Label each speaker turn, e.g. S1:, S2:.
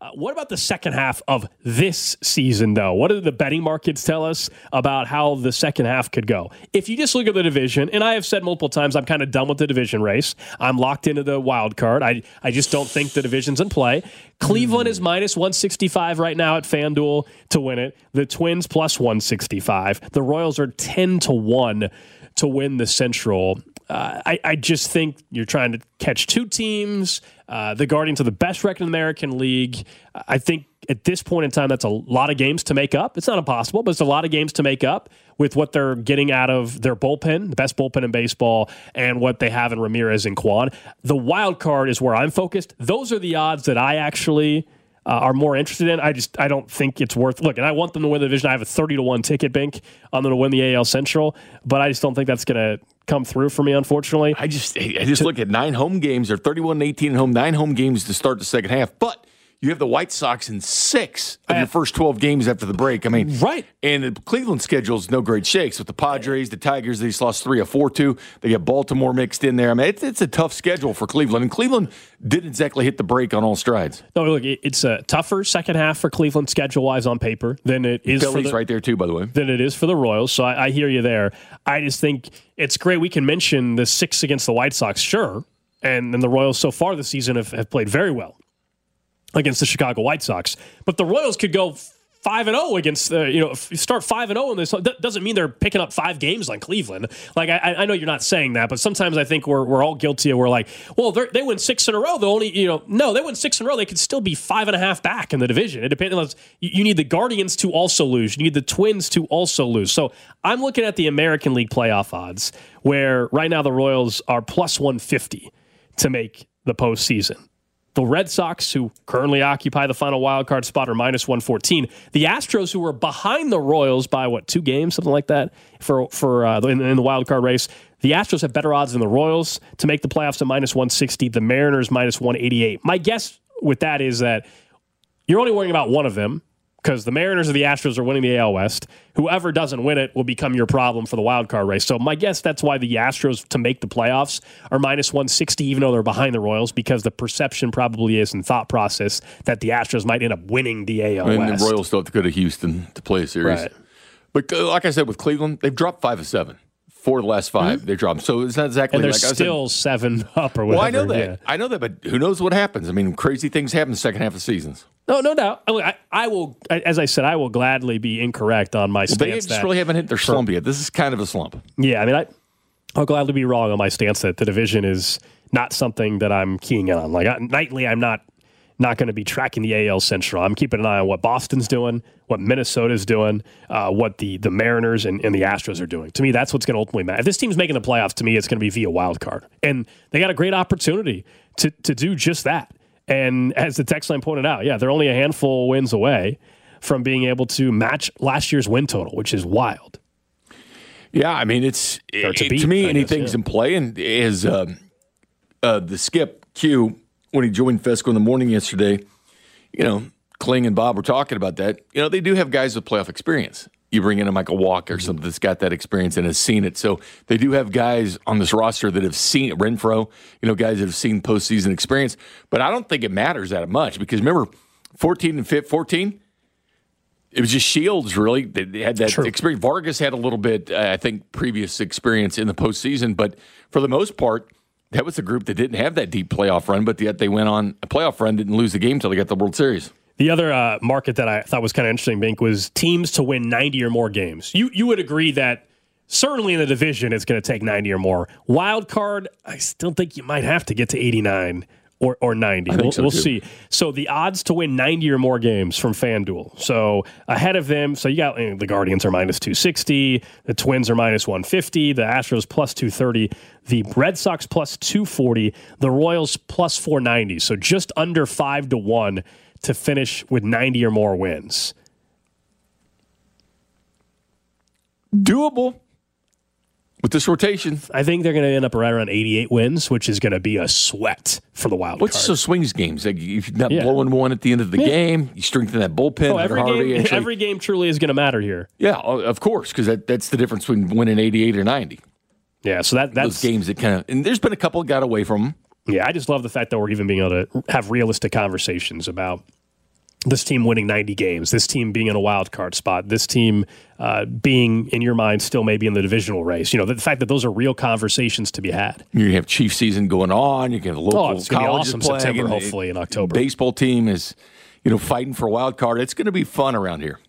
S1: What about the second half of this season, though? What do the betting markets tell us about how the second half could go? If you just look at the division, and I have said multiple times, I'm kind of done with the division race. I'm locked into the wild card. I just don't think the division's in play. Cleveland is minus 165 right now at FanDuel to win it. The Twins plus 165. The Royals are 10-1 to win the Central. I just think you're trying to catch two teams. The Guardians are the best record in the American League. I think at this point in time, that's a lot of games to make up. It's not impossible, but it's a lot of games to make up with what they're getting out of their bullpen, the best bullpen in baseball, and what they have in Ramirez and Kwan. The wild card is where I'm focused. Those are the odds that I actually are more interested in. I don't think it's worth looking. I want them to win the division. I have a 30-1 ticket bank on them to win the AL Central, but I just don't think that's going to come through for me, unfortunately.
S2: I just look at 9 home games. They're 31-18 at home, 9 home games to start the second half. But you have the White Sox in 6 of your first 12 games after the break. I mean,
S1: right.
S2: And the Cleveland schedule is no great shakes with the Padres, the Tigers. They just lost 3 of 4 to. They got Baltimore mixed in there. I mean, it's a tough schedule for Cleveland, and Cleveland didn't exactly hit the break on all strides.
S1: No, look, it's a tougher second half for Cleveland schedule-wise on paper than it is
S2: Phillies
S1: for the,
S2: right there too, by the way,
S1: than it is for the Royals. So I hear you there. I just think it's great. We can mention the 6 against the White Sox, sure, and the Royals so far this season have played very well against the Chicago White Sox. But the Royals could go 5-0 against, if you start 5-0 in this, that doesn't mean they're picking up 5 games on Cleveland. Like, I know you're not saying that, but sometimes I think we're all guilty of, we're like, well, they win 6 in a row. They'll only, no, they win 6 in a row. They could still be 5.5 back in the division. It depends on, you need the Guardians to also lose. You need the Twins to also lose. So I'm looking at the American League playoff odds, where right now the Royals are plus 150 to make the postseason. The Red Sox, who currently occupy the final wild card spot, are minus 114. The Astros, who are behind the Royals by, 2 games, something like that, in the wild card race. The Astros have better odds than the Royals to make the playoffs at minus 160. The Mariners, minus 188. My guess with that is that you're only worrying about one of them, because the Mariners or the Astros are winning the AL West. Whoever doesn't win it will become your problem for the wild card race. So my guess, that's why the Astros, to make the playoffs, are minus 160, even though they're behind the Royals, because the perception probably is in thought process that the Astros might end up winning the AL West.
S2: And the Royals still have to go to Houston to play a series.
S1: Right.
S2: But like I said, with Cleveland, they've dropped 5 of 7. 4 of the last 5 they dropped. So it's not exactly
S1: and they're
S2: like I
S1: still
S2: said,
S1: 7 up or whatever.
S2: Well, I know that.
S1: Yeah.
S2: I know that, but who knows what happens? I mean, crazy things happen in the second half of seasons.
S1: No doubt. I will, as I said, I will gladly be incorrect on my stance.
S2: They just really haven't hit their slump yet. This is kind of a slump.
S1: Yeah, I mean, I'll gladly be wrong on my stance that the division is not something that I'm keying in on. Like, nightly, I'm not going to be tracking the AL Central. I'm keeping an eye on what Boston's doing, what Minnesota's doing, what the Mariners and the Astros are doing. To me, that's what's going to ultimately matter. If this team's making the playoffs, to me, it's going to be via wild card. And they got a great opportunity to do just that. And as the text line pointed out, they're only a handful of wins away from being able to match last year's win total, which is wild.
S2: Yeah, I mean, to me, anything's in play. And as the skip Q, when he joined Fesco in the morning yesterday, Kling and Bob were talking about that. They do have guys with playoff experience. You bring in a Michael Walker or something that's got that experience and has seen it. So they do have guys on this roster that have seen it. Renfroe, guys that have seen postseason experience. But I don't think it matters that much because remember, 14 and 14, it was just Shields, really. They had that experience. Vargas had a little bit, I think, previous experience in the postseason. But for the most part, that was a group that didn't have that deep playoff run, but yet they went on a playoff run, didn't lose the game until they got the World Series.
S1: The other market that I thought was kind of interesting, Bink, was teams to win 90 or more games. You would agree that certainly in the division it's going to take 90 or more. Wild card, I still think you might have to get to 89 or 90. We'll see. So the odds to win 90 or more games from FanDuel. So ahead of them, so you got the Guardians are minus 260, the Twins are minus 150, the Astros plus 230, the Red Sox plus 240, the Royals plus 490. So just under 5-1 to finish with 90 or more wins.
S2: Doable. With this rotation,
S1: I think they're going to end up right around 88 wins, which is going to be a sweat for the wild card.
S2: What's the swings games? Like if you're not blowing one at the end of the game, you strengthen that bullpen.
S1: Every game truly is going to matter here.
S2: Yeah, of course, because that's the difference between winning 88 or 90.
S1: Yeah, so that's
S2: those games that kind of, and there's been a couple that got away from them.
S1: Yeah, I just love the fact that we're even being able to have realistic conversations about this team winning 90 games, this team being in a wild card spot, this team being, in your mind, still maybe in the divisional race. The fact that those are real conversations to be had.
S2: You have Chief season going on. You can have local
S1: it's going to be awesome
S2: playing,
S1: September, hopefully, in October.
S2: Baseball team is, fighting for a wild card. It's going to be fun around here.